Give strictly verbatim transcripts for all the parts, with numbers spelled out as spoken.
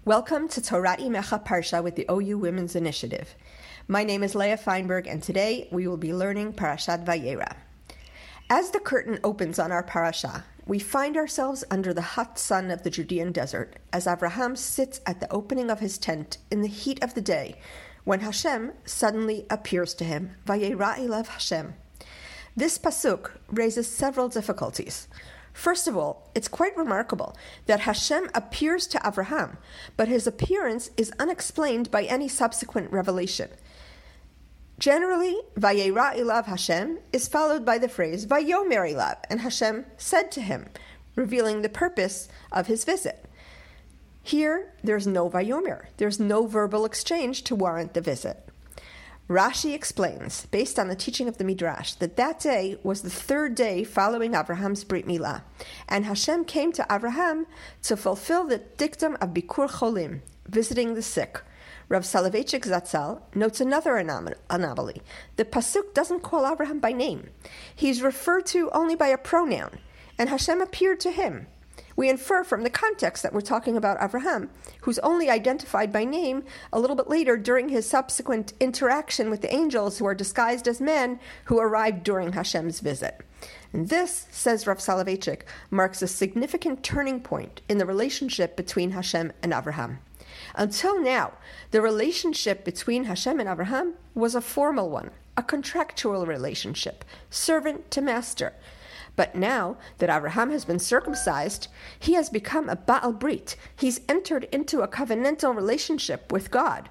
Welcome to Torat Imecha Parsha with the O U Women's Initiative. My name is Leah Feinberg, and today we will be learning Parashat Vayera. As the curtain opens on our parasha, we find ourselves under the hot sun of the Judean desert as Avraham sits at the opening of his tent in the heat of the day, when Hashem suddenly appears to him. Vayera elav Hashem. This pasuk raises several difficulties. First of all, it's quite remarkable that Hashem appears to Avraham, but his appearance is unexplained by any subsequent revelation. Generally, Vayera elav Hashem is followed by the phrase Vayomer elav, and Hashem said to him, revealing the purpose of his visit. Here, there's no Vayomer. There's no verbal exchange to warrant the visit. Rashi explains, based on the teaching of the Midrash, that that day was the third day following Abraham's Brit Milah, and Hashem came to Abraham to fulfill the dictum of Bikur Cholim, visiting the sick. Rav Soloveitchik Zatzal notes another anom- anomaly. The pasuk doesn't call Abraham by name. He's referred to only by a pronoun, and Hashem appeared to him. We infer from the context that we're talking about Avraham, who's only identified by name a little bit later during his subsequent interaction with the angels who are disguised as men who arrived during Hashem's visit. And this, says Rav Soloveitchik, marks a significant turning point in the relationship between Hashem and Avraham. Until now, the relationship between Hashem and Avraham was a formal one, a contractual relationship, servant to master. But now that Avraham has been circumcised, he has become a Baal Brit. He's entered into a covenantal relationship with God.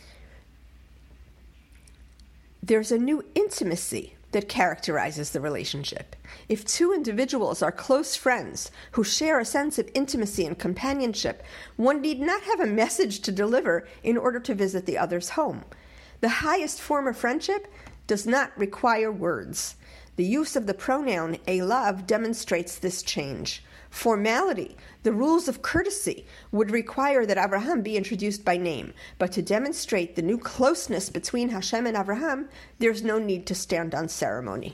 There's a new intimacy that characterizes the relationship. If two individuals are close friends who share a sense of intimacy and companionship, one need not have a message to deliver in order to visit the other's home. The highest form of friendship does not require words. The use of the pronoun elav demonstrates this change. Formality, the rules of courtesy, would require that Avraham be introduced by name, but to demonstrate the new closeness between Hashem and Avraham, there's no need to stand on ceremony.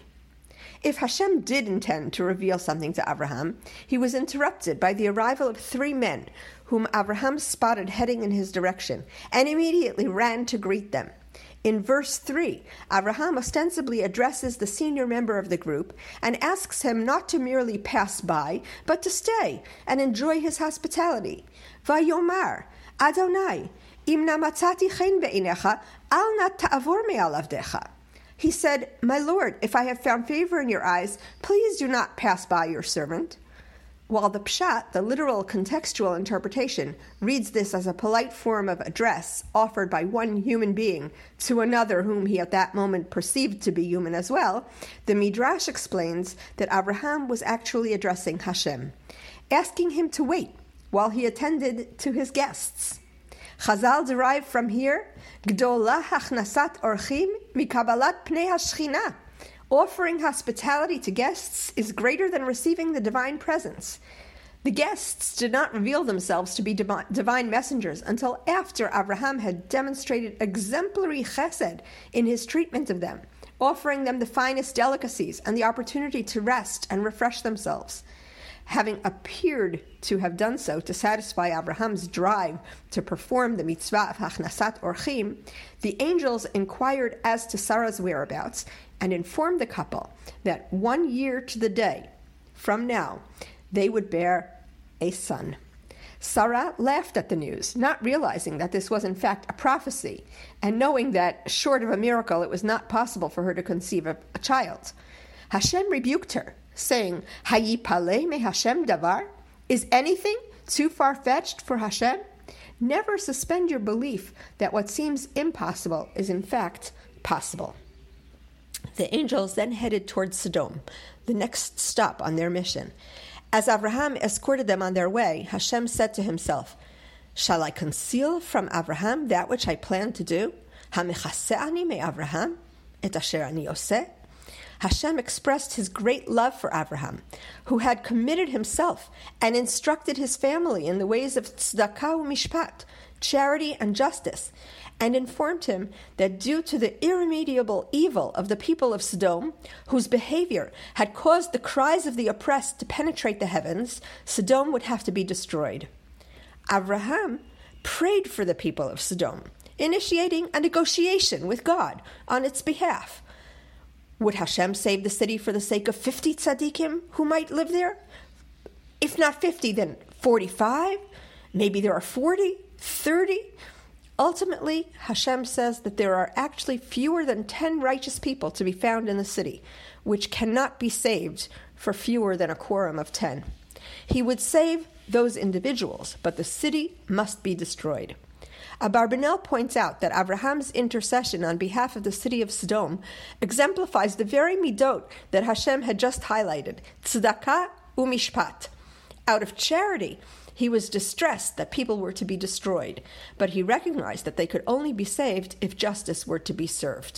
If Hashem did intend to reveal something to Avraham, he was interrupted by the arrival of three men, whom Avraham spotted heading in his direction, and immediately ran to greet them. In verse three, Avraham ostensibly addresses the senior member of the group and asks him not to merely pass by, but to stay and enjoy his hospitality. Vayomar, Adonai, im na matzati chen be'inecha, al na ta'avor me'al avdecha. He said, "My Lord, if I have found favor in your eyes, please do not pass by your servant." While the pshat, the literal contextual interpretation, reads this as a polite form of address offered by one human being to another whom he at that moment perceived to be human as well, the Midrash explains that Avraham was actually addressing Hashem, asking him to wait while he attended to his guests. Chazal derive from here, Gdola hachnasat orchim mikabalat pnei hashchina. Offering hospitality to guests is greater than receiving the divine presence. The guests did not reveal themselves to be divine messengers until after Avraham had demonstrated exemplary chesed in his treatment of them, offering them the finest delicacies and the opportunity to rest and refresh themselves. Having appeared to have done so to satisfy Abraham's drive to perform the mitzvah of hachnasat orchim, the angels inquired as to Sarah's whereabouts and informed the couple that one year to the day from now, they would bear a son. Sarah laughed at the news, not realizing that this was in fact a prophecy, and knowing that, short of a miracle, it was not possible for her to conceive a, a child. Hashem rebuked her, saying, Hayipale me Hashem davar? Is anything too far-fetched for Hashem? Never suspend your belief that what seems impossible is in fact possible. The angels then headed towards Sodom, the next stop on their mission. As Avraham escorted them on their way, Hashem said to himself, Shall I conceal from Avraham that which I plan to do? Hamichase'ani me Avraham, et asher ani oseh? Hashem expressed his great love for Avraham, who had committed himself and instructed his family in the ways of tzedakah u'mishpat, charity and justice, and informed him that due to the irremediable evil of the people of Sodom, whose behavior had caused the cries of the oppressed to penetrate the heavens, Sodom would have to be destroyed. Avraham prayed for the people of Sodom, initiating a negotiation with God on its behalf. Would Hashem save the city for the sake of fifty tzaddikim who might live there? If not fifty, then forty-five? Maybe there are forty, thirty? Ultimately, Hashem says that there are actually fewer than ten righteous people to be found in the city, which cannot be saved for fewer than a quorum of ten. He would save those individuals, but the city must be destroyed. Abarbanel points out that Abraham's intercession on behalf of the city of Sodom exemplifies the very midot that Hashem had just highlighted, tzedakah umishpat. Out of charity, he was distressed that people were to be destroyed, but he recognized that they could only be saved if justice were to be served.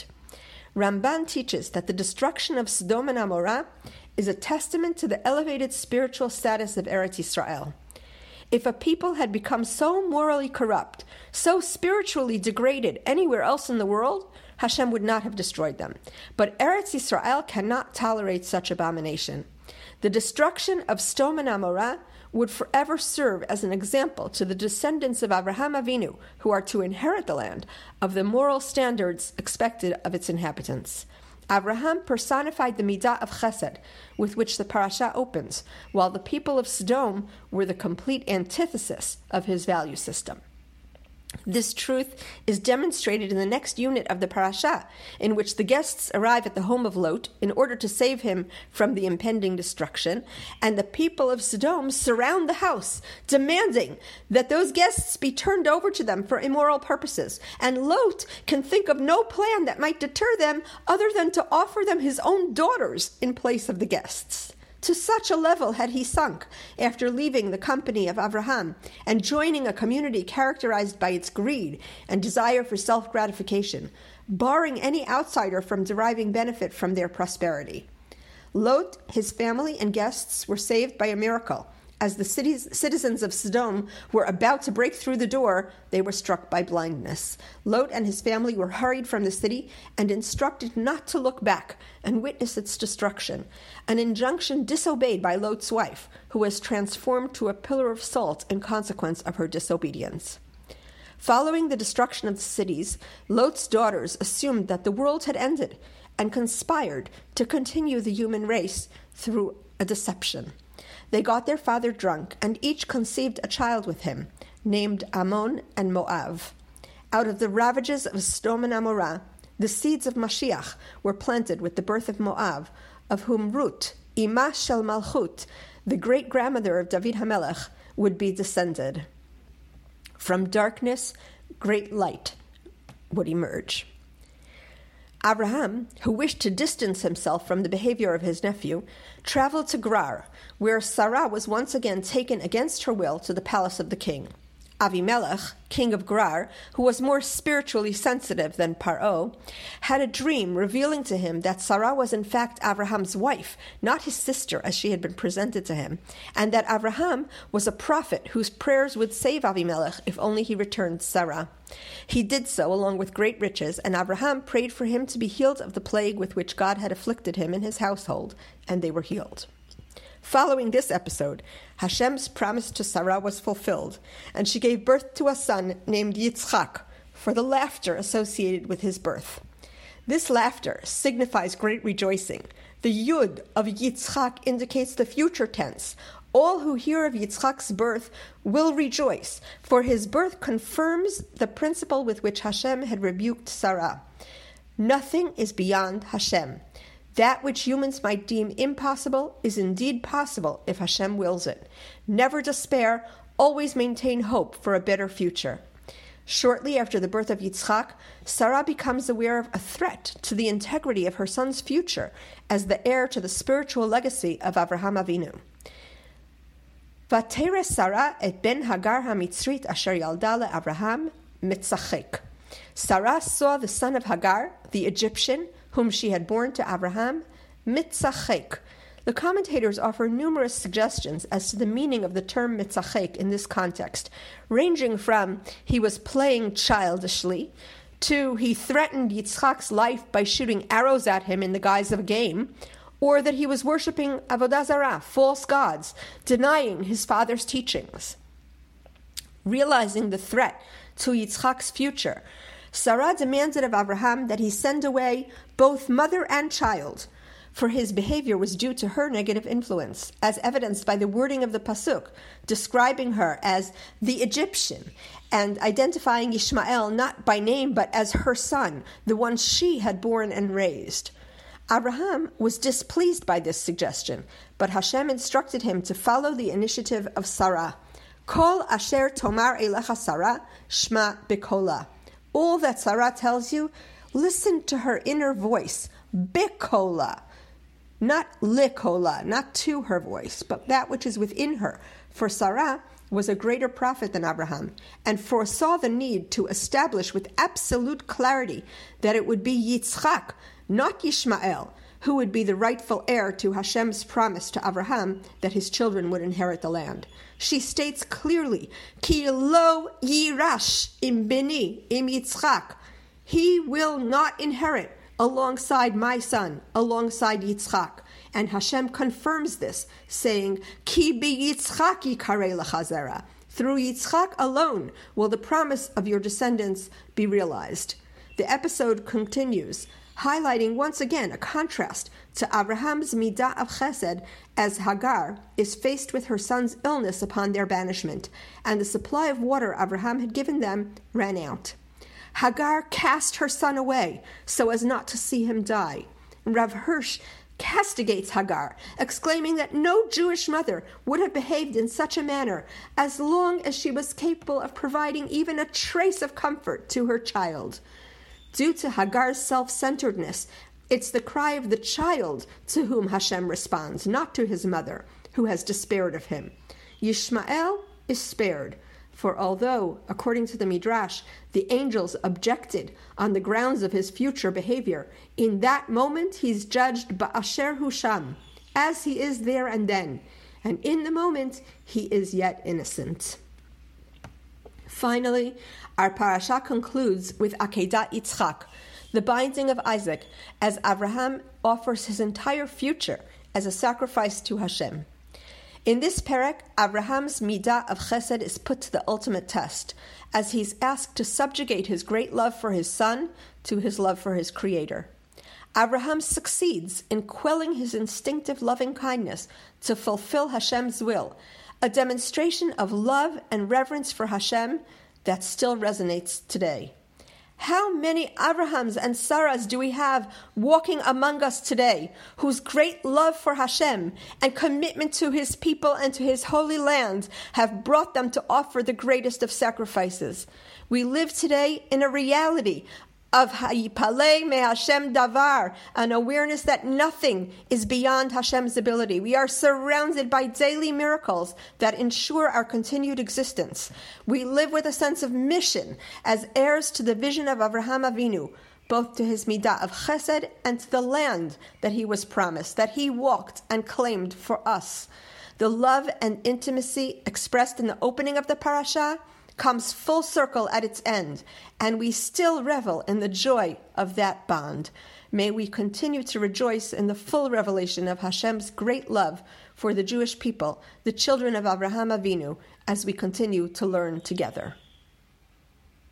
Ramban teaches that the destruction of Sodom and Amorah is a testament to the elevated spiritual status of Eretz Yisrael. If a people had become so morally corrupt, so spiritually degraded anywhere else in the world, Hashem would not have destroyed them. But Eretz Yisrael cannot tolerate such abomination. The destruction of Sodom and Amorah would forever serve as an example to the descendants of Avraham Avinu, who are to inherit the land, of the moral standards expected of its inhabitants. Avraham personified the midah of chesed, with which the parasha opens, while the people of Sodom were the complete antithesis of his value system. This truth is demonstrated in the next unit of the parasha, in which the guests arrive at the home of Lot in order to save him from the impending destruction, and the people of Sodom surround the house, demanding that those guests be turned over to them for immoral purposes, and Lot can think of no plan that might deter them other than to offer them his own daughters in place of the guests. To such a level had he sunk after leaving the company of Avraham and joining a community characterized by its greed and desire for self-gratification, barring any outsider from deriving benefit from their prosperity. Lot, his family, and guests were saved by a miracle. As the city's citizens of Sodom were about to break through the door, they were struck by blindness. Lot and his family were hurried from the city and instructed not to look back and witness its destruction, an injunction disobeyed by Lot's wife, who was transformed to a pillar of salt in consequence of her disobedience. Following the destruction of the cities, Lot's daughters assumed that the world had ended and conspired to continue the human race through a deception. They got their father drunk, and each conceived a child with him, named Ammon and Moab. Out of the ravages of Sodom and Amorah, the seeds of Mashiach were planted with the birth of Moab, of whom Ruth, Imah Shel Malchut, the great-grandmother of David HaMelech, would be descended. From darkness, great light would emerge. Abraham, who wished to distance himself from the behavior of his nephew, traveled to Gerar, where Sarah was once again taken against her will to the palace of the king. Avimelech, king of Gerar, who was more spiritually sensitive than Paro, had a dream revealing to him that Sarah was in fact Abraham's wife, not his sister as she had been presented to him, and that Abraham was a prophet whose prayers would save Avimelech if only he returned Sarah. He did so along with great riches, and Abraham prayed for him to be healed of the plague with which God had afflicted him and his household, and they were healed. Following this episode, Hashem's promise to Sarah was fulfilled, and she gave birth to a son named Yitzchak for the laughter associated with his birth. This laughter signifies great rejoicing. The Yud of Yitzchak indicates the future tense. All who hear of Yitzchak's birth will rejoice, for his birth confirms the principle with which Hashem had rebuked Sarah. Nothing is beyond Hashem. That which humans might deem impossible is indeed possible if Hashem wills it. Never despair, always maintain hope for a better future. Shortly after the birth of Yitzchak, Sarah becomes aware of a threat to the integrity of her son's future as the heir to the spiritual legacy of Avraham Avinu. Vatere Sarah et ben Hagar ha-Mitzrit asher yalda le-Avraham mitzachek. Sarah saw the son of Hagar, the Egyptian, whom she had borne to Abraham, mitzachek. The commentators offer numerous suggestions as to the meaning of the term mitzachek in this context, ranging from he was playing childishly, to he threatened Yitzchak's life by shooting arrows at him in the guise of a game, or that he was worshipping avodah zarah, false gods, denying his father's teachings. Realizing the threat to Yitzchak's future, Sarah demanded of Abraham that he send away both mother and child, for his behavior was due to her negative influence, as evidenced by the wording of the pasuk, describing her as the Egyptian, and identifying Ishmael not by name but as her son, the one she had born and raised. Abraham was displeased by this suggestion, but Hashem instructed him to follow the initiative of Sarah. Kol asher tomar elecha Sarah, shma bekola. All that Sarah tells you, listen to her inner voice, bekola. Not likola, not to her voice, but that which is within her. For Sarah was a greater prophet than Abraham, and foresaw the need to establish with absolute clarity that it would be Yitzchak, not Yishmael, who would be the rightful heir to Hashem's promise to Abraham that his children would inherit the land. She states clearly, Ki lo yirash im bini im Yitzchak. He will not inherit alongside my son, alongside Yitzchak. And Hashem confirms this, saying, Ki bi Yitzchak yikarei l'chazera. Through Yitzchak alone will the promise of your descendants be realized. The episode continues, highlighting once again a contrast to Abraham's midah of chesed as Hagar is faced with her son's illness upon their banishment, and the supply of water Abraham had given them ran out. Hagar cast her son away so as not to see him die. Rav Hirsch castigates Hagar, exclaiming that no Jewish mother would have behaved in such a manner as long as she was capable of providing even a trace of comfort to her child. Due to Hagar's self-centeredness, it's the cry of the child to whom Hashem responds, not to his mother, who has despaired of him. Yishmael is spared, for although, according to the Midrash, the angels objected on the grounds of his future behavior, in that moment he's judged ba'asher husham, as he is there and then, and in the moment he is yet innocent. Finally, our parasha concludes with Akedat Yitzchak, the binding of Isaac, as Abraham offers his entire future as a sacrifice to Hashem. In this perek, Abraham's midah of chesed is put to the ultimate test, as he's asked to subjugate his great love for his son to his love for his Creator. Abraham succeeds in quelling his instinctive loving kindness to fulfill Hashem's will, a demonstration of love and reverence for Hashem that still resonates today. How many Abrahams and Sarahs do we have walking among us today, whose great love for Hashem and commitment to His people and to His holy land have brought them to offer the greatest of sacrifices? We live today in a reality of Hayipalei me Hashem davar, an awareness that nothing is beyond Hashem's ability. We are surrounded by daily miracles that ensure our continued existence. We live with a sense of mission as heirs to the vision of Avraham Avinu, both to his midah of chesed and to the land that he was promised, that he walked and claimed for us. The love and intimacy expressed in the opening of the parasha comes full circle at its end, and we still revel in the joy of that bond. May we continue to rejoice in the full revelation of Hashem's great love for the Jewish people, the children of Avraham Avinu, as we continue to learn together.